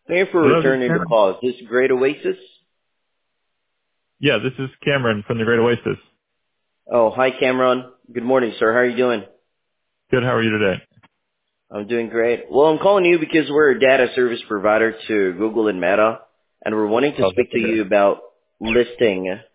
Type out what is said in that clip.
Thank you for Hello, this is returning the Cameron. call. Is this Great Oasis? Yeah, this is Cameron from the Great Oasis. Oh, hi, Cameron. Good morning, sir. How are you doing? Good, how are you today? I'm doing great. Well, I'm calling you because we're a data service provider to Google and Meta, and we're wanting to Oh, speak that's to okay. you about listing